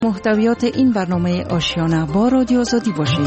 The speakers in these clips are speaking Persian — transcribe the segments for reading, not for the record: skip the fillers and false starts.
محتویات این برنامه آشیانه با رادیو آزادی باشید.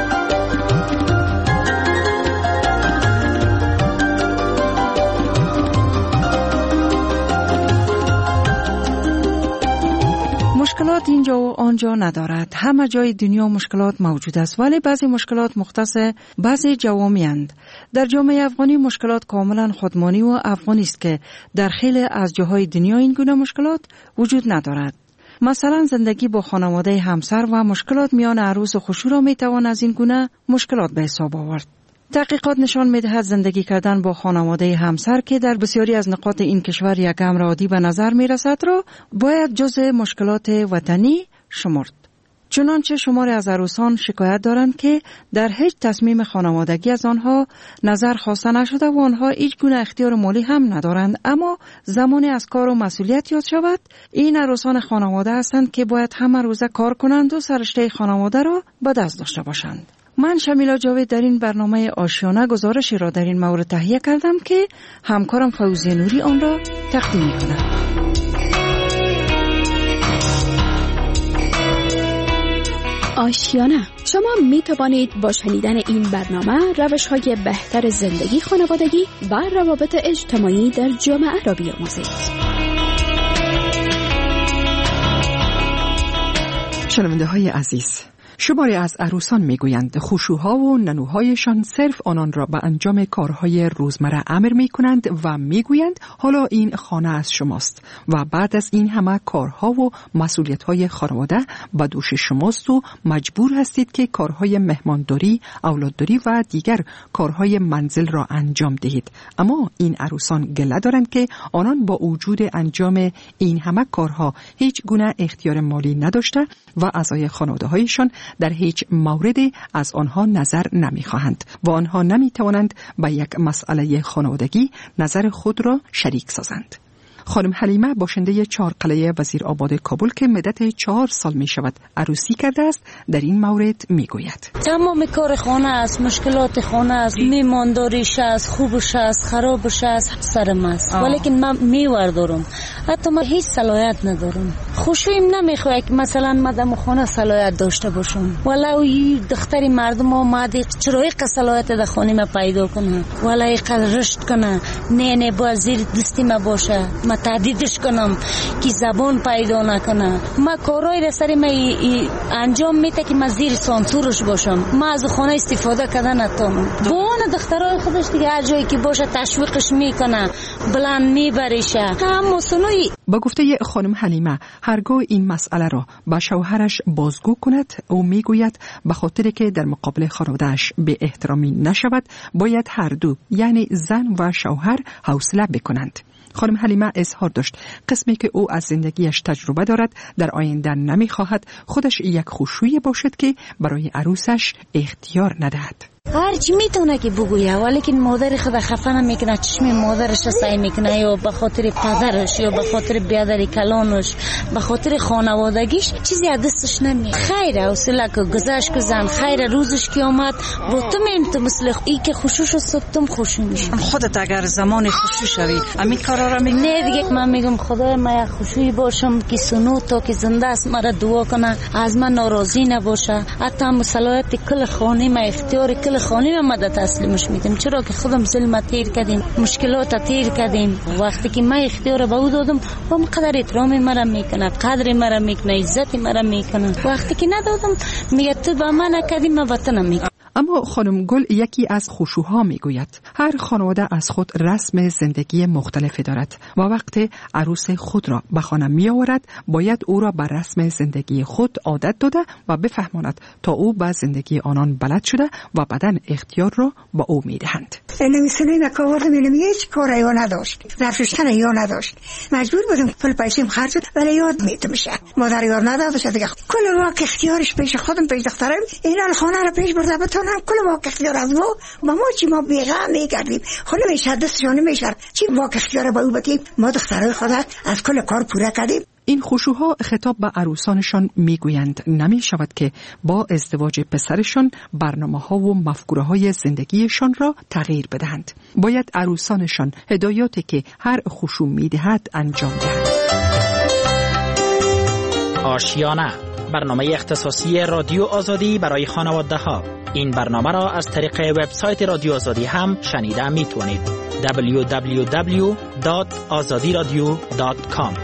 مشکلات اینجا و آنجا ندارد. همه جای دنیا مشکلات موجود است، ولی بعضی مشکلات مختص بعضی جوامع اند. در جامعه افغانی مشکلات کاملا خودمانی و افغانی است که در خیلی از جاهای دنیا این گونه مشکلات وجود ندارد. مثلا زندگی با خانواده همسر و مشکلات میان عروس و خشوع را میتوان از این گونه مشکلات به حساب آورد. تحقیقات نشان می‌دهد زندگی کردن با خانواده همسر که در بسیاری از نقاط این کشور یک امر عادی به نظر می‌رسد را باید جزء مشکلات وطنی شمرد. چنانچه شماری از عروسان شکایت دارند که در هیچ تصمیم خانوادگی از آنها نظر خواسته نشده و آنها هیچ گونه اختیار مالی هم ندارند، اما زمانی از کار و مسئولیت یاد شود این عروسان خانواده هستند که باید همه روزه کار کنند و سررشته خانواده را به دست داشته باشند. من شمیلا جاوید در این برنامه آشیانه گزارشی را در این مورد تهیه کردم که همکارم فوزی نوری آن را تقدیم می‌کند. آشیانه. شما می توانید با شنیدن این برنامه روش‌های بهتر زندگی خانوادگی و روابط اجتماعی در جامعه را بیاموزید. شنونده‌های عزیز، شماری از عروسان میگویند خشوع‌ها و ننوهایشان صرف آنان را به انجام کارهای روزمره امر میکنند و میگویند حالا این خانه از شماست و بعد از این همه کارها و مسئولیت‌های خانواده به دوش شماست و مجبور هستید که کارهای مهمانداری، اولادداری و دیگر کارهای منزل را انجام دهید. اما این عروسان گله دارند که آنان با وجود انجام این همه کارها هیچ گونه اختیار مالی نداشته و اعضای خانواده‌هایشان در هیچ موردی از آنها نظر نمی‌خواهند و آنها نمی‌توانند به یک مسئله خانوادگی نظر خود را شریک سازند. خانم حلیمه باشنده چهارقلعه وزیرآباد کابل که مدت 4 سال می شود عروسی کرده است در این مورد می گوید: تمام کار خانه است، مشکلات خانه است، میمانداریش است، خوبش است، خرابش است، سرم است. ولیکن من میوردارم، حتی من هیچ صلاحیت ندارم. خوشویم نمیخواد که مثلا مدام خانه صلاحیت داشته باشم، ولو یه دختری مردم آمده چرا یک صلاحیت در خانه ما پیدا کنه، ولی یک رشد کنه، نه با زیر دستی ما باشه، تهدیدش کنم که زبان پیدا نکنه. ما کارهای را سر ما انجام میده که من زیر سانتورش باشم، ما از خانه استفاده کردن نتونم. با اون دخترای خودش دیگه هر جایی که باشه تشویقش میکنه، بلند میبریشه. هم سنوی. با گفته خانم حلیمه هرگاه این مسئله را با شوهرش بازگو کند او میگوید به خاطر که در مقابل خانواده‌اش به احترامی نشود باید هر دو یعنی زن و شوهر حوصله بکنند. خانم حلیمه اظهار داشت قسمی که او از زندگیش تجربه دارد در آینده نمیخواهد خودش یک خشوعی باشد که برای عروسش اختیار ندهد. هر چی میتونه که بگویه، ولیکن مادر خود خفه نمیکنه، چشم مادرش سعی میکنه یا به خاطر پدرش یا به خاطر بیادر کلانش، به خاطر خانوادگیش چیزی از دستش نمیاد. خیر حوصله که گذشت که زن خیر روزش که آمد با تو میمت مثل ای که خوشوش است تم خوشو میشه. خودت اگر زمان خوشو شوی همین کارا را میکنی؟ نه دیگه من میگم خدای من خوشویی باشم که سنو تا که زنده است مرا دعا کنه از من ناراضی نباشه، حتی مصالحت کل خانه ما اختیار کل خانه ما مدد تسلیمش میدم، چرا که خودم ظلم تیر کردیم، مشکلات تیر کردیم. وقتی که من اختیار به او دادم با قدر احترام مرا میکنه، قدر مرا میکنه، عزت مرا میکنه. وقتی که ندادم میگه تو با من نکردی من وطنم میکنه. اما خانم گل یکی از خشوع‌ها میگوید هر خانواده از خود رسم زندگی مختلفی دارد و وقتی عروس خود را به خانه می آورد باید او را بر رسم زندگی خود عادت داده و بفهماند تا او به زندگی آنان بلد شده و بعداً اختیار را با او میدهند. نمی‌سونیم که آوردم هیچ کاری یا نداشت، ظرفشتن یا نداشت، مجبور بودم پول پیسیم خرج شد ولی یاد میتمشه مادر یاد نداشت دیگه. کل واقع اختیارش پیش خودم پیش دخترم اینا خانه را پیش برده بتونم کل واقع اختیار از ما چی ما بیغم میکردیم خود میشه دستشون میشه چی واقع اختیار با او بدیم ما دخترای خود از کل کار پوره کردیم. این خشوع‌ها خطاب به عروسانشان میگویند نمی شود که با ازدواج پسرشان برنامه‌ها و مفکوره‌های زندگیشان را تغییر بدهند. باید عروسانشان هدایاتی که هر خشوع میدهد انجام دهند. آشیانه، برنامه اختصاصی رادیو آزادی برای خانواده ها. این برنامه را از طریق وبسایت رادیو آزادی هم شنیده می توانید. www.azadiradio.com.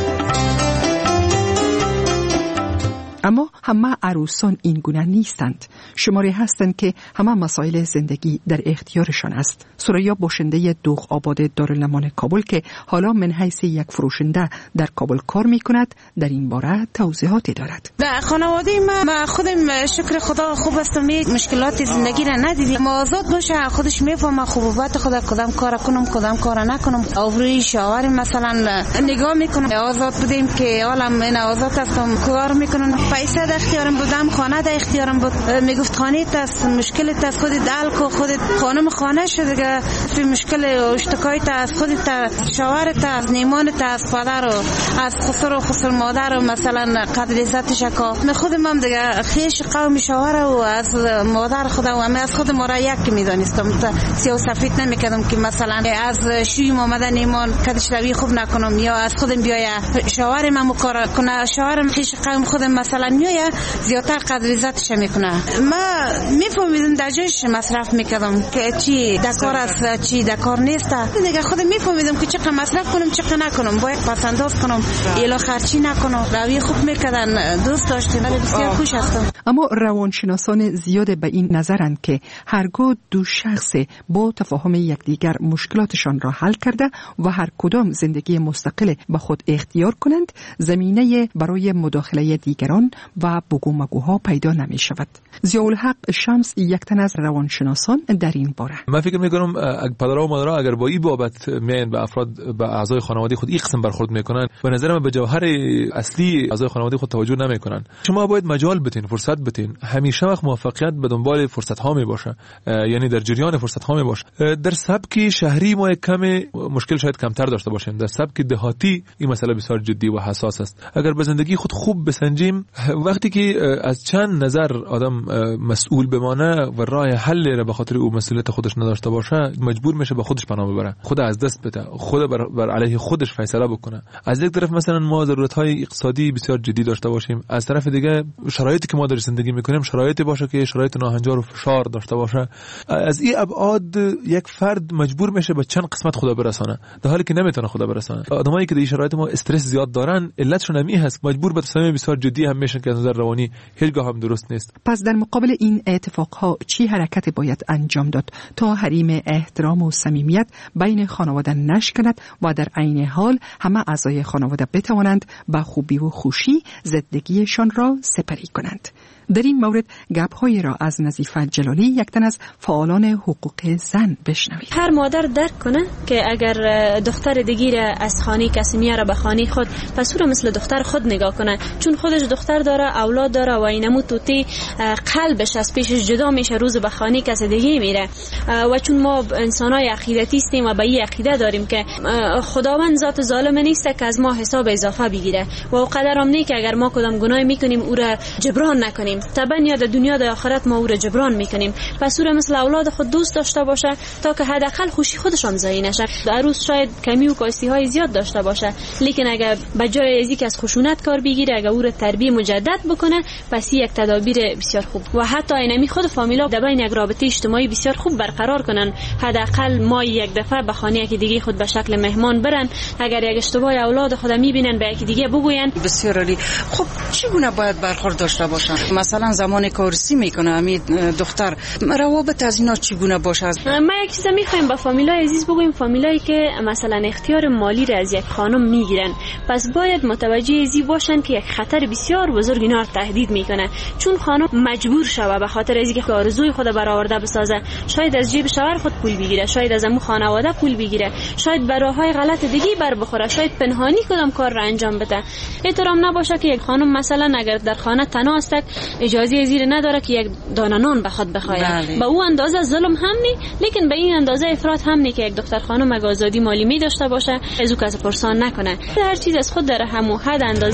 اما همه عروسان این گونه نیستند. شماری هستند که همه مسائل زندگی در اختیارشان است. سریا باشنده دوغ آباد دارالنمان کابل که حالا من حیث یک فروشنده در کابل کار می کند در این باره توضیحاتی دارد. در خانواده ما خودم شکر خدا خوب هستم. مشکلات زندگی را ندیدیم. آزاد باشه خودش میفهمه خوبیت خود، کدام کار کنم کدام کار نکنم. آوروی شاور مثلا نگاه میکنم. آزاد بودیم که حالا من آزاد هستم، کار میکنم. پیسه در اختیارم بودم، خانه در اختیارم بود. میگفت خانه است، مشکلت است، خودت حل کن، خودت خانم خانه شد دیگه. فی مشکل اشتکایت است، خودت شاورت است، نیمانت است، پدر و از خسر مادر و مثلا قدر عزتش کا. من خودم هم دیگه خیش قوم شاور و از مادر خودم و از خود ما را یک میدانستم. سیاه و سفید نمیکردم که مثلا از شوی آمدن نیمان کدش روی خوب نکنم یا از خودم بیایا شاورم هم کار کنه. شاورم خیش قوم خودم مثلا میایا زیادتر قدر عزتش میکنه. ما میفهمیدم در جایش مصرف میکردم که چی دکار است چی دکار نیست. دیگه خودم میفهمیدم که چقدر مصرف کنم چقدر نکنم، باید پسنداز کنم، الا خرچی نکنم. روی خوب میکردن، دوست داشتیم، بسیار خوش هستم. اما روانشناسان زیاد به این نظرند که هرگاه دو شخص با تفاهم یکدیگر مشکلاتشان را حل کرده و هر کدام زندگی مستقل به خود اختیار کنند، زمینه برای مداخله دیگران و بگو مگوها پیدا نمی شود. ضیاءالحق شمس یک تن از روانشناسان در این باره. من فکر میکنم پدرها و مادرها اگر با این بابت میان به افراد به اعضای خانواده خود این قسم برخورد میکنن، به نظر من به جوهر اصلی اعضای خانواده خود توجه نمیکنن. شما باید مجال بدین، فرصت بدین. همیشه وقت موفقیت به دنبال فرصت ها می باشه، یعنی در جریان فرصت ها می باشه. در سبک شهری ما کم مشکل شاید کمتر داشته باشیم، در سبک دهاتی این مسئله بسیار جدی و حساس است. اگر به زندگی خود خوب بسنجیم، وقتی که از چند نظر آدم مسئول بمانه و راه حل را به خاطر او مسئولیت خودش نداشته باشه، مجبور میشه به خودش پناه ببره، خود از دست بده، خود بر علیه خودش فیصله بکنه. از یک طرف مثلا ما ضرورت‌های اقتصادی بسیار جدی داشته باشیم، از طرف دیگه شرایطی که ما در زندگی میکنیم شرایطی باشه که شرایط ناهنجار و فشار داشته باشه. از این ابعاد یک فرد مجبور میشه به چند قسمت خدا برسانه، در حالی که نمیتونه خدا برسانه. آدمایی که در این شرایط ما استرس زیاد دارن، علتشون همین هست، مجبور به تصمیم بسیار جدی هم میشن که از نظر روانی هیچگاه هم درست نیست. پس در مقابل این اتفاقها چی حرکت باید انجام داد تا حریم احترام و صمیمیت بین خانواده نشکند و در عین حال همه اعضای خانواده بتوانند با خوبی و خوشی زندگیشان را سپری کنند؟ در این مورد گپ‌هایی را از نظیفه جلالی، یک تن از فعالان حقوق زن، بشنوید. هر مادر درک کنه که اگر دختر دیگه را از خانه کسی میاره به خانه خود، پس او را مثل دختر خود نگاه کنه، چون خودش دختر داره، اولاد داره و اینمو توتی قلبش از پیشش جدا میشه، روز به خانه کسی دیگه میره. و چون ما انسانای عقیدتی هستیم و به این عقیده داریم که خداوند ذات ظالم نیست که از ما حساب اضافه بگیره و قدرم نه که اگر ما کدام گناه میکنیم او را جبران نکنیم، طبعا یا در دنیا در آخرت ما او را جبران میکنیم. پس او را مثل اولاد خود دوست داشته باشه تا که حداقل خوشی خودش هم ضایع نشه. عروس شاید کمی و کاستی های زیاد داشته باشه، لیکن اگر بجای ازی که از خشونت کار بگیره، اگر او را تربیت مجدد بکنه، پس یک تدابیر بسیار خوب و حتی اینمی خود فامیلا در بین یک رابطه اجتماعی بسیار خوب برقرار کنن. حداقل ما یک دفعه به خانه یکی دیگه خود به شکل مهمان برن، اگر یک اشتباه اولاد خود میبینن به یکی دیگه بگوین. بسیار عالی. خب چگونه باید برخورد داشته باشن؟ مثلا زمان کارسی میکنه امید دختر، روابط از اینا چگونه باشه؟ ما یک چیز میخوایم با فامیلای عزیز بگویم، فامیلایی که مثلا اختیار مالی را از یک خانم میگیرن، پس باید متوجه ازی باشن که یک خطر بسیار بزرگ اینا رو تهدید میکنه، چون خانم مجبور شوه به خاطر از اینکه آرزوی خود برآورده بسازه، شاید از جیب شوهر خود پول بگیره، شاید از عمو خانواده پول بگیره، شاید به راههای غلط دیگه بر بخوره، شاید پنهانی کدام کار را انجام بده. احترام نباشه که یک خانم مثلا اگر در خانه تنها است اجازه زیر نداره که یک دانه نان بخواد بخوره. با او اندازه ظلم هم نی، لیکن به این اندازه افراط هم نی که یک دختر خانم اگه آزادی مالی می داشته باشه از او کسی پرسان نکنه. هر چیز از خود داره هم و حد اندازه.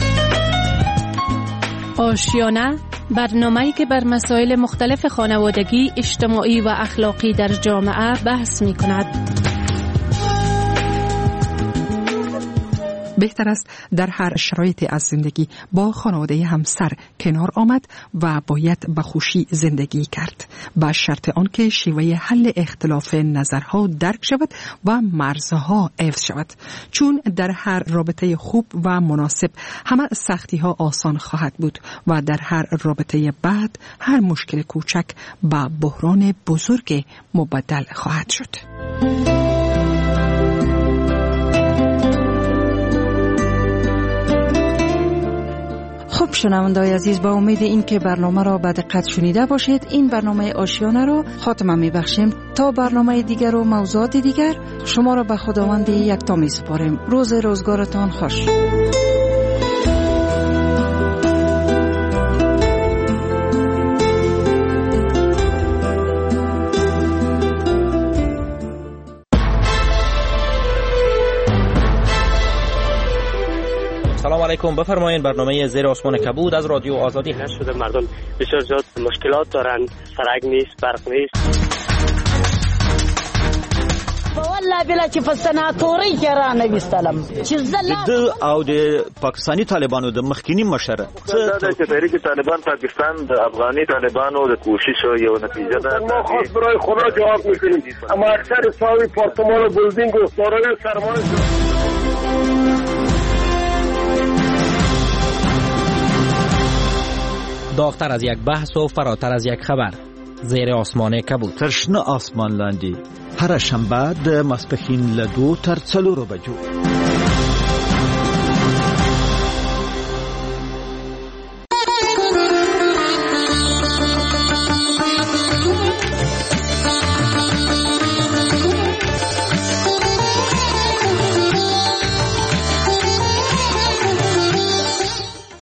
آشیانه، برنامه‌ای که بر مسائل مختلف خانوادگی، اجتماعی و اخلاقی در جامعه بحث می‌کند. بهتر است در هر شرایطی از زندگی با خانواده همسر کنار آمد و باید به خوشی زندگی کرد، با شرط آنکه شیوه حل اختلاف نظرها درک شود و مرزها حفظ شود، چون در هر رابطه خوب و مناسب همه سختی ها آسان خواهد بود و در هر رابطه بعد هر مشکل کوچک به بحران بزرگ مبدل خواهد شد. خب شنونده‌های عزیز، با امید این که برنامه را به دقت شنیده باشید، این برنامه آشیانه را خاتمه می‌بخشیم. تا برنامه دیگر و موضوعات دیگر شما را به خداوند یکتا می‌سپاریم. روز روزگارتان خوش. سلام علیکم، بفرمایید. برنامه زیر آسمان کبود از رادیو آزادی شده. مردم بسیار زیاد مشکلات دارن، سرک نیست، برق نیست. والله بلا چې په سناتوري کې را نه وستلم چې زله او د پاکستانی طالبانو د مخکینی مشر چې تحریک طالبان پاکستان د افغاني طالبانو د کوشش یو نتیجه ده. ما خاص برای خدا جواب میکنیم، اما اکثر ساوی پارتمان و بلدینگ و دارای سرمایه داغتر از یک بحث و فراتر از یک خبر. زیر آسمان کبود. ترشنه آسمان لاندی. هر شنبه د ماسپښین له 2 تر 4 بجو.